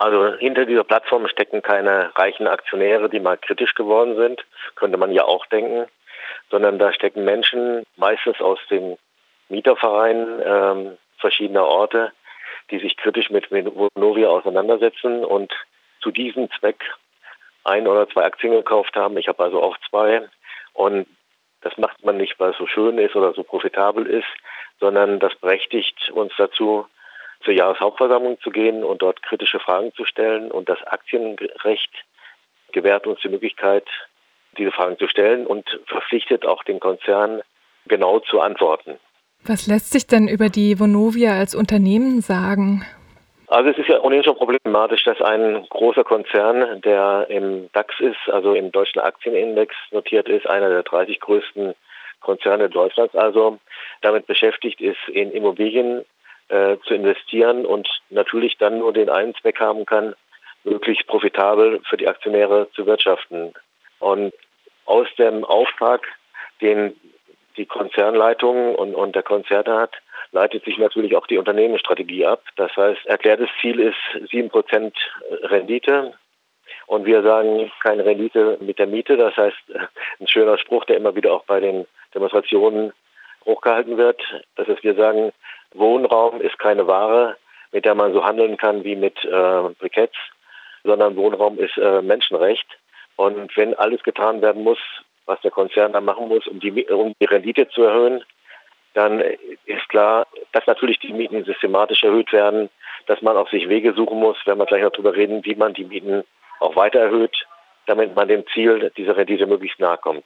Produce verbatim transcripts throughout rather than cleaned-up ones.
Also hinter dieser Plattform stecken keine reichen Aktionäre, die mal kritisch geworden sind, könnte man ja auch denken, sondern da stecken Menschen, meistens aus den Mietervereinen ähm, verschiedener Orte, die sich kritisch mit Vonovia auseinandersetzen und zu diesem Zweck ein oder zwei Aktien gekauft haben. Ich habe also auch zwei. Und das macht man nicht, weil es so schön ist oder so profitabel ist, sondern das berechtigt uns dazu, zur Jahreshauptversammlung zu gehen und dort kritische Fragen zu stellen. Und das Aktienrecht gewährt uns die Möglichkeit, diese Fragen zu stellen und verpflichtet auch den Konzern, genau zu antworten. Was lässt sich denn über die Vonovia als Unternehmen sagen? Also es ist ja ohnehin schon problematisch, dass ein großer Konzern, der im DAX ist, also im deutschen Aktienindex notiert ist, einer der dreißig größten Konzerne Deutschlands, also damit beschäftigt ist, in Immobilien äh, zu investieren und natürlich dann nur den einen Zweck haben kann, möglichst profitabel für die Aktionäre zu wirtschaften. Und aus dem Auftrag, den die Konzernleitung und, und der Konzern hat, leitet sich natürlich auch die Unternehmensstrategie ab. Das heißt, erklärtes Ziel ist sieben Prozent Rendite. Und wir sagen keine Rendite mit der Miete. Das heißt, ein schöner Spruch, der immer wieder auch bei den Demonstrationen hochgehalten wird. Das ist, wir sagen, Wohnraum ist keine Ware, mit der man so handeln kann wie mit äh, Briketts, sondern Wohnraum ist äh, Menschenrecht. Und wenn alles getan werden muss, was der Konzern dann machen muss, um die, um die Rendite zu erhöhen, dann ist klar, dass natürlich die Mieten systematisch erhöht werden, dass man auf sich Wege suchen muss, wenn wir gleich noch darüber reden, wie man die Mieten auch weiter erhöht, damit man dem Ziel dieser Rendite möglichst nahe kommt.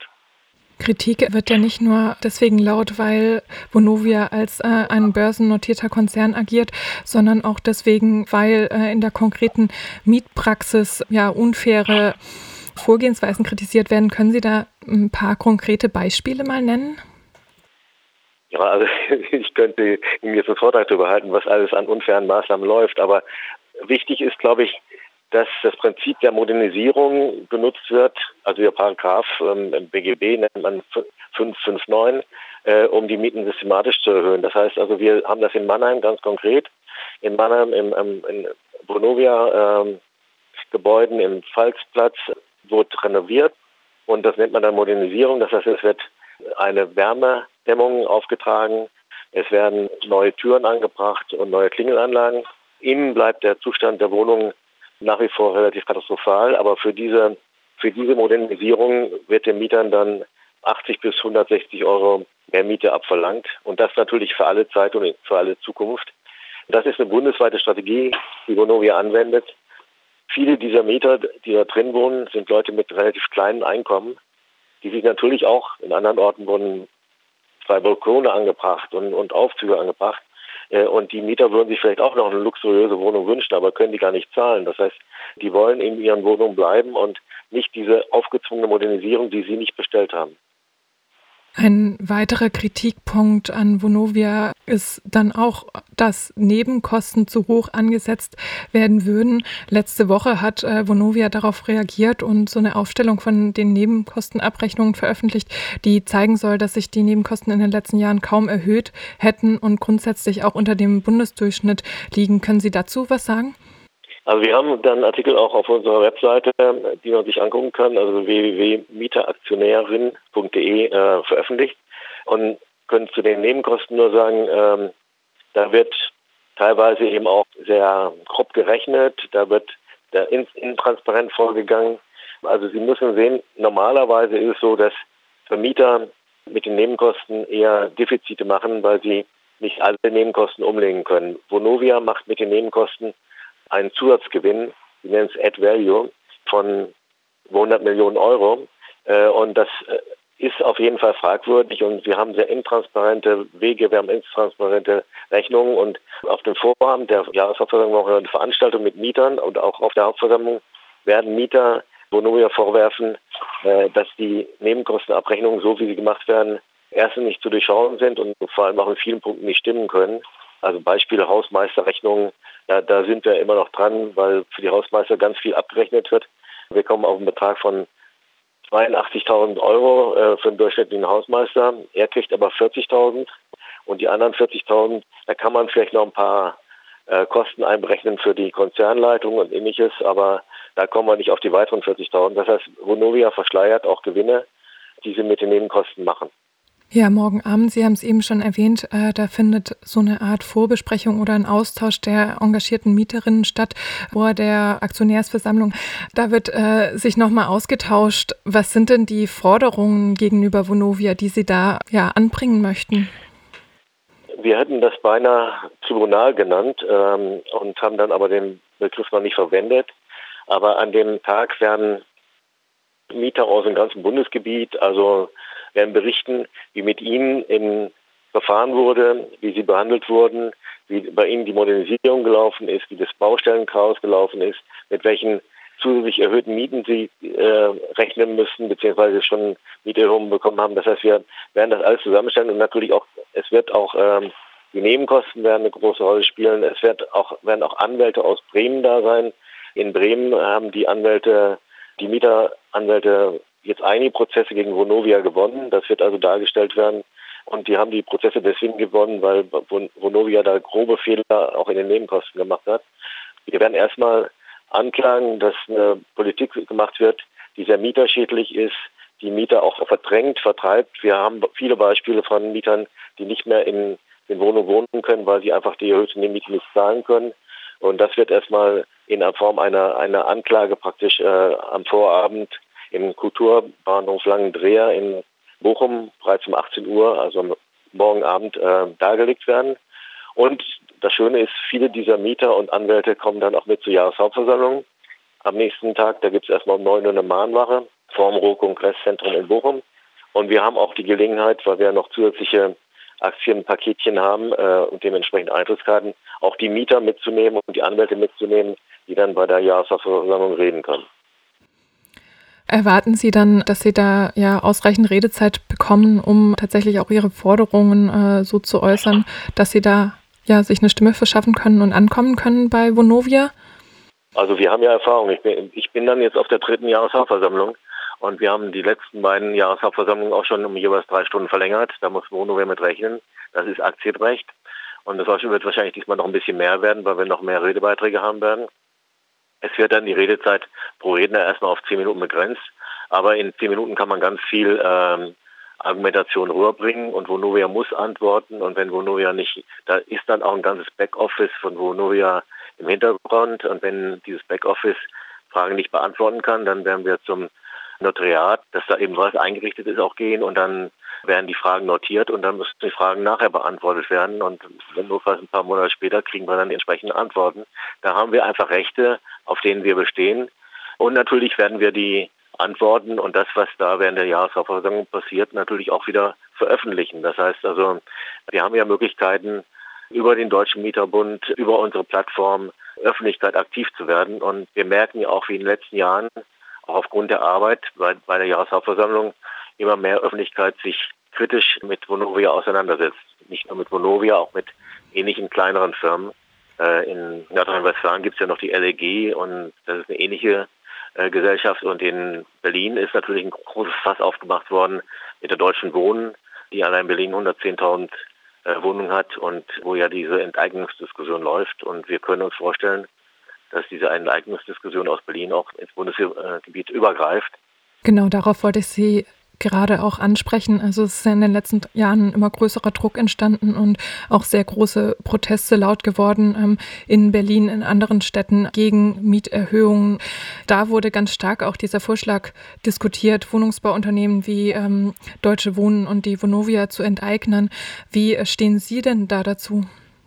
Kritik wird ja nicht nur deswegen laut, weil Vonovia als äh, ein börsennotierter Konzern agiert, sondern auch deswegen, weil äh, in der konkreten Mietpraxis ja unfaire Vorgehensweisen kritisiert werden. Können Sie da ein paar konkrete Beispiele mal nennen? Ja, also ich könnte Ihnen jetzt einen Vortrag darüber halten, was alles an unfairen Maßnahmen läuft, aber wichtig ist, glaube ich, dass das Prinzip der Modernisierung benutzt wird, also der Paragraph ähm, im B G B nennt man fünf fünf neun, äh, um die Mieten systematisch zu erhöhen. Das heißt also, wir haben das in Mannheim ganz konkret, in Mannheim im, im in Vonovia ähm, Gebäuden im Pfalzplatz wird renoviert und das nennt man dann Modernisierung. Das heißt, es wird eine Wärmedämmung aufgetragen, es werden neue Türen angebracht und neue Klingelanlagen. Innen bleibt der Zustand der Wohnung nach wie vor relativ katastrophal, aber für diese, für diese Modernisierung wird den Mietern dann achtzig bis hundertsechzig Euro mehr Miete abverlangt und das natürlich für alle Zeit und für alle Zukunft. Das ist eine bundesweite Strategie, die Vonovia anwendet. Viele dieser Mieter, die da drin wohnen, sind Leute mit relativ kleinen Einkommen, die sich natürlich auch in anderen Orten wurden zwei Balkone angebracht und, und Aufzüge angebracht. Und die Mieter würden sich vielleicht auch noch eine luxuriöse Wohnung wünschen, aber können die gar nicht zahlen. Das heißt, die wollen in ihren Wohnungen bleiben und nicht diese aufgezwungene Modernisierung, die sie nicht bestellt haben. Ein weiterer Kritikpunkt an Vonovia ist dann auch, dass Nebenkosten zu hoch angesetzt werden würden. Letzte Woche hat äh, Vonovia darauf reagiert und so eine Aufstellung von den Nebenkostenabrechnungen veröffentlicht, die zeigen soll, dass sich die Nebenkosten in den letzten Jahren kaum erhöht hätten und grundsätzlich auch unter dem Bundesdurchschnitt liegen. Können Sie dazu was sagen? Also wir haben dann einen Artikel auch auf unserer Webseite, die man sich angucken kann, also w w w punkt mieteraktionärin punkt d e äh, veröffentlicht und können zu den Nebenkosten nur sagen, ähm, da wird teilweise eben auch sehr grob gerechnet, da wird der intransparent vorgegangen. Also Sie müssen sehen, normalerweise ist es so, dass Vermieter mit den Nebenkosten eher Defizite machen, weil sie nicht alle Nebenkosten umlegen können. Vonovia macht mit den Nebenkosten einen Zusatzgewinn, wir nennen es Add Value, von hundert Millionen Euro. Äh, und das äh, ist auf jeden Fall fragwürdig und wir haben sehr intransparente Wege, wir haben intransparente Rechnungen und auf dem Vorabend der Jahreshauptversammlung auch eine Veranstaltung mit Mietern und auch auf der Hauptversammlung werden Mieter Vonovia vorwerfen, äh, dass die Nebenkostenabrechnungen, so wie sie gemacht werden, erstens nicht zu durchschauen sind und vor allem auch in vielen Punkten nicht stimmen können. Also Beispiele Hausmeisterrechnungen, da, da sind wir immer noch dran, weil für die Hausmeister ganz viel abgerechnet wird. Wir kommen auf einen Betrag von zweiundachtzigtausend Euro äh, für einen durchschnittlichen Hausmeister. Er kriegt aber vierzigtausend und die anderen vierzigtausend, da kann man vielleicht noch ein paar äh, Kosten einberechnen für die Konzernleitung und ähnliches, aber da kommen wir nicht auf die weiteren vierzigtausend. Das heißt, Vonovia verschleiert auch Gewinne, die sie mit den Nebenkosten machen. Ja, morgen Abend, Sie haben es eben schon erwähnt, äh, da findet so eine Art Vorbesprechung oder ein Austausch der engagierten Mieterinnen statt vor der Aktionärsversammlung. Da wird äh, sich nochmal ausgetauscht. Was sind denn die Forderungen gegenüber Vonovia, die Sie da ja anbringen möchten? Wir hätten das beinahe Tribunal genannt ähm, und haben dann aber den Begriff noch nicht verwendet. Aber an dem Tag werden Mieter aus dem ganzen Bundesgebiet, also werden berichten, wie mit ihnen im verfahren wurde, wie sie behandelt wurden, wie bei ihnen die Modernisierung gelaufen ist, wie das Baustellenchaos gelaufen ist, mit welchen zusätzlich erhöhten Mieten sie äh, rechnen müssen, beziehungsweise schon Mieterhöhungen bekommen haben. Das heißt, wir werden das alles zusammenstellen und natürlich auch, es wird auch, ähm, die Nebenkosten werden eine große Rolle spielen. Es wird auch, werden auch Anwälte aus Bremen da sein. In Bremen haben die Anwälte, die Mieteranwälte jetzt einige Prozesse gegen Vonovia gewonnen. Das wird also dargestellt werden. Und die haben die Prozesse deswegen gewonnen, weil Vonovia da grobe Fehler auch in den Nebenkosten gemacht hat. Wir werden erstmal anklagen, dass eine Politik gemacht wird, die sehr mieterschädlich ist, die Mieter auch verdrängt, vertreibt. Wir haben viele Beispiele von Mietern, die nicht mehr in den Wohnungen wohnen können, weil sie einfach die erhöhte Miete nicht zahlen können. Und das wird erstmal in Form einer, einer Anklage praktisch äh, am Vorabend im Kulturbahnhof Langendreher in Bochum bereits um achtzehn Uhr, also morgen Abend, äh, dargelegt werden. Und das Schöne ist, viele dieser Mieter und Anwälte kommen dann auch mit zur Jahreshauptversammlung. Am nächsten Tag, da gibt es erstmal um neun Uhr eine Mahnwache vor dem Ruhr-Kongress-Zentrum in Bochum. Und wir haben auch die Gelegenheit, weil wir noch zusätzliche Aktienpaketchen haben äh, und dementsprechend Eintrittskarten, auch die Mieter mitzunehmen und die Anwälte mitzunehmen, die dann bei der Jahreshauptversammlung reden können. Erwarten Sie dann, dass Sie da ja ausreichend Redezeit bekommen, um tatsächlich auch Ihre Forderungen äh, so zu äußern, dass Sie da ja sich eine Stimme verschaffen können und ankommen können bei Vonovia? Also wir haben ja Erfahrung. Ich bin, ich bin dann jetzt auf der dritten Jahreshauptversammlung und wir haben die letzten beiden Jahreshauptversammlungen auch schon um jeweils drei Stunden verlängert. Da muss Vonovia mit rechnen. Das ist Aktienrecht. Und das wird wahrscheinlich diesmal noch ein bisschen mehr werden, weil wir noch mehr Redebeiträge haben werden. Es wird dann die Redezeit pro Redner erstmal auf zehn Minuten begrenzt. Aber in zehn Minuten kann man ganz viel ähm, Argumentation rüberbringen und Vonovia muss antworten. Und wenn Vonovia nicht, da ist dann auch ein ganzes Backoffice von Vonovia im Hintergrund. Und wenn dieses Backoffice Fragen nicht beantworten kann, dann werden wir zum Notariat, dass da eben was eingerichtet ist, auch gehen und dann werden die Fragen notiert und dann müssen die Fragen nachher beantwortet werden und wenn notfalls ein paar Monate später kriegen wir dann die entsprechenden Antworten. Da haben wir einfach Rechte, auf denen wir bestehen und natürlich werden wir die Antworten und das, was da während der Jahreshauptversammlung passiert, natürlich auch wieder veröffentlichen. Das heißt also, wir haben ja Möglichkeiten, über den Deutschen Mieterbund, über unsere Plattform Öffentlichkeit aktiv zu werden und wir merken ja auch wie in den letzten Jahren, auch aufgrund der Arbeit bei, bei der Jahreshauptversammlung immer mehr Öffentlichkeit sich kritisch mit Vonovia auseinandersetzt. Nicht nur mit Vonovia, auch mit ähnlichen kleineren Firmen. Äh, in Nordrhein-Westfalen gibt es ja noch die L E G und das ist eine ähnliche äh, Gesellschaft. Und in Berlin ist natürlich ein großes Fass aufgemacht worden mit der Deutschen Wohnen, die allein in Berlin hundertzehntausend äh, Wohnungen hat und wo ja diese Enteignungsdiskussion läuft. Und wir können uns vorstellen, dass diese Enteignungsdiskussion aus Berlin auch ins Bundesgebiet übergreift. Genau, darauf wollte ich Sie gerade auch ansprechen. Also es ist ja in den letzten Jahren immer größerer Druck entstanden und auch sehr große Proteste laut geworden ähm, in Berlin, in anderen Städten gegen Mieterhöhungen. Da wurde ganz stark auch dieser Vorschlag diskutiert, Wohnungsbauunternehmen wie ähm, Deutsche Wohnen und die Vonovia zu enteignen. Wie stehen Sie denn da dazu?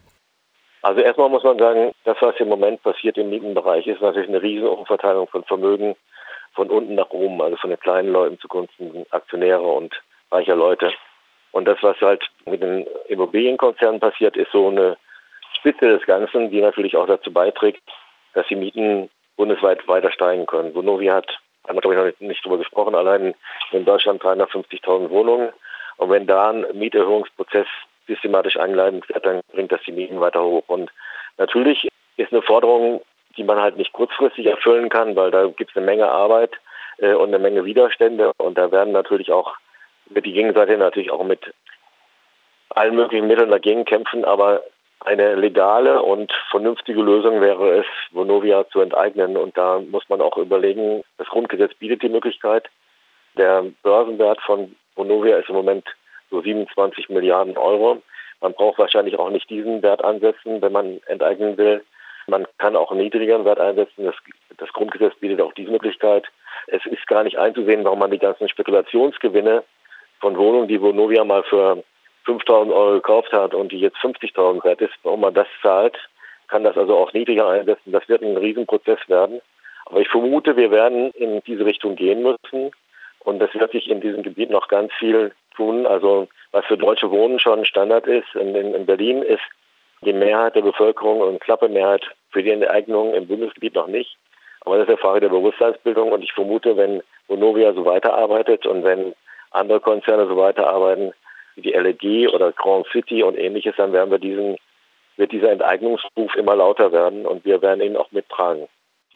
Also erstmal muss man sagen, das, was im Moment passiert im Mietenbereich, ist natürlich eine riesen Umverteilung von Vermögen von unten nach oben, also von den kleinen Leuten zugunsten Aktionäre und reicher Leute. Und das, was halt mit den Immobilienkonzernen passiert, ist so eine Spitze des Ganzen, die natürlich auch dazu beiträgt, dass die Mieten bundesweit weiter steigen können. Vonovia hat, haben wir glaube ich noch nicht, nicht drüber gesprochen, allein in Deutschland dreihundertfünfzigtausend Wohnungen. Und wenn da ein Mieterhöhungsprozess systematisch eingeleitet wird, dann bringt das die Mieten weiter hoch. Und natürlich ist eine Forderung, die man halt nicht kurzfristig erfüllen kann, weil da gibt es eine Menge Arbeit äh, und eine Menge Widerstände. Und da werden natürlich auch mit die Gegenseite natürlich auch mit allen möglichen Mitteln dagegen kämpfen. Aber Eine legale und vernünftige Lösung wäre es, Vonovia zu enteignen. Und da muss man auch überlegen, das Grundgesetz bietet die Möglichkeit. Der Börsenwert von Vonovia ist im Moment so siebenundzwanzig Milliarden Euro. Man braucht wahrscheinlich auch nicht diesen Wert ansetzen, wenn man enteignen will. Man kann auch einen niedrigeren Wert einsetzen. Das, das Grundgesetz bietet auch diese Möglichkeit. Es ist gar nicht einzusehen, warum man die ganzen Spekulationsgewinne von Wohnungen, die Vonovia mal für fünftausend Euro gekauft hat und die jetzt fünfzigtausend wert ist, warum man das zahlt, kann das also auch niedriger einsetzen. Das wird ein Riesenprozess werden. Aber ich vermute, wir werden in diese Richtung gehen müssen. Und das wird sich in diesem Gebiet noch ganz viel tun. Also was für Deutsche Wohnen schon Standard ist, in, in Berlin ist die Mehrheit der Bevölkerung und knappe Mehrheit für die Enteignung im Bundesgebiet noch nicht. Aber das ist eine Frage der Bewusstseinsbildung. Und ich vermute, wenn Vonovia so weiterarbeitet und wenn andere Konzerne so weiterarbeiten, wie die L E G oder Grand City und ähnliches, dann werden wir diesen, wird dieser Enteignungsruf immer lauter werden und wir werden ihn auch mittragen.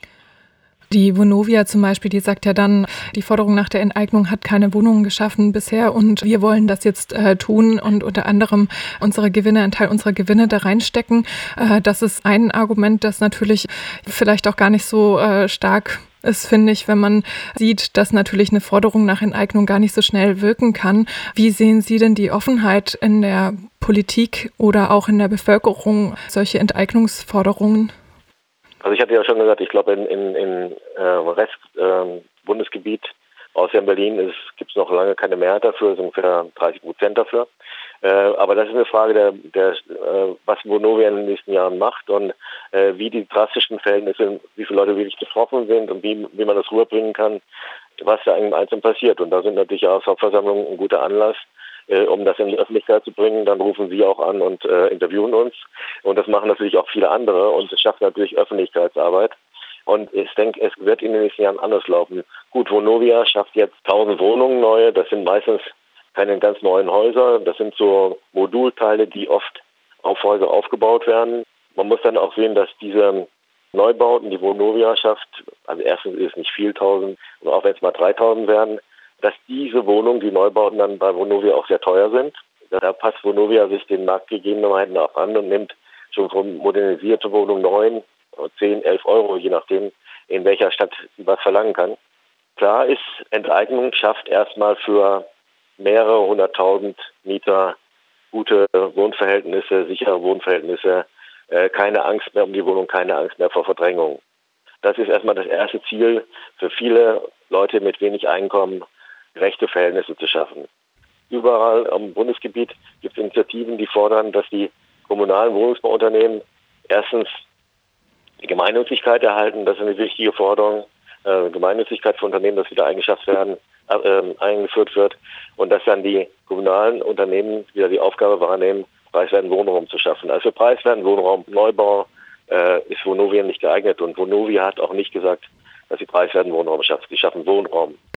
Die Vonovia zum Beispiel, die sagt ja dann, die Forderung nach der Enteignung hat keine Wohnungen geschaffen bisher und wir wollen das jetzt äh, tun und unter anderem unsere Gewinne, einen Teil unserer Gewinne da reinstecken. Äh, das ist ein Argument, das natürlich vielleicht auch gar nicht so äh, stark ist, finde ich, wenn man sieht, dass natürlich eine Forderung nach Enteignung gar nicht so schnell wirken kann. Wie sehen Sie denn die Offenheit in der Politik oder auch in der Bevölkerung, solche Enteignungsforderungen? Also ich hatte ja schon gesagt, ich glaube, in, in, in äh, Rest äh, Bundesgebiet, außer in Berlin, gibt es noch lange keine Mehrheit dafür, es sind ungefähr dreißig Prozent dafür. Äh, aber das ist eine Frage, der, der, äh, was Vonovia in den nächsten Jahren macht und äh, wie die drastischen Verhältnisse, wie viele Leute wirklich betroffen sind und wie, wie man das rüberbringen kann, was da im Einzelnen passiert. Und da sind natürlich auch Hauptversammlungen ein guter Anlass, äh, um das in die Öffentlichkeit zu bringen. Dann rufen Sie auch an und äh, interviewen uns. Und das machen natürlich auch viele andere und es schafft natürlich Öffentlichkeitsarbeit. Und ich denke, es wird in den nächsten Jahren anders laufen. Gut, Vonovia schafft jetzt tausend Wohnungen neue. Das sind meistens keine ganz neuen Häuser. Das sind so Modulteile, die oft auf Häuser aufgebaut werden. Man muss dann auch sehen, dass diese Neubauten, die Vonovia schafft, also erstens ist es nicht viel tausend, und auch wenn es mal dreitausend werden, dass diese Wohnungen, die Neubauten dann bei Vonovia auch sehr teuer sind. Da passt Vonovia sich den Marktgegebenheiten auch an und nimmt schon von modernisierte Wohnungen neun, zehn, elf Euro, je nachdem, in welcher Stadt sie was verlangen kann. Klar ist, Enteignung schafft erstmal für mehrere hunderttausend Mieter gute Wohnverhältnisse, sichere Wohnverhältnisse, äh, keine Angst mehr um die Wohnung, keine Angst mehr vor Verdrängung. Das ist erstmal das erste Ziel für viele Leute mit wenig Einkommen, gerechte Verhältnisse zu schaffen. Überall am Bundesgebiet gibt es Initiativen, die fordern, dass die kommunalen Wohnungsbauunternehmen erstens die Gemeinnützigkeit erhalten. Das ist eine wichtige Forderung. Äh, Gemeinnützigkeit für Unternehmen, das wieder eingeschafft werden, äh, eingeführt wird. Und dass dann die kommunalen Unternehmen wieder die Aufgabe wahrnehmen, preiswerten Wohnraum zu schaffen. Also für preiswerten Wohnraum, Neubau äh, ist Vonovia nicht geeignet. Und Vonovia hat auch nicht gesagt, dass sie preiswerten Wohnraum schafft. Sie schaffen Wohnraum.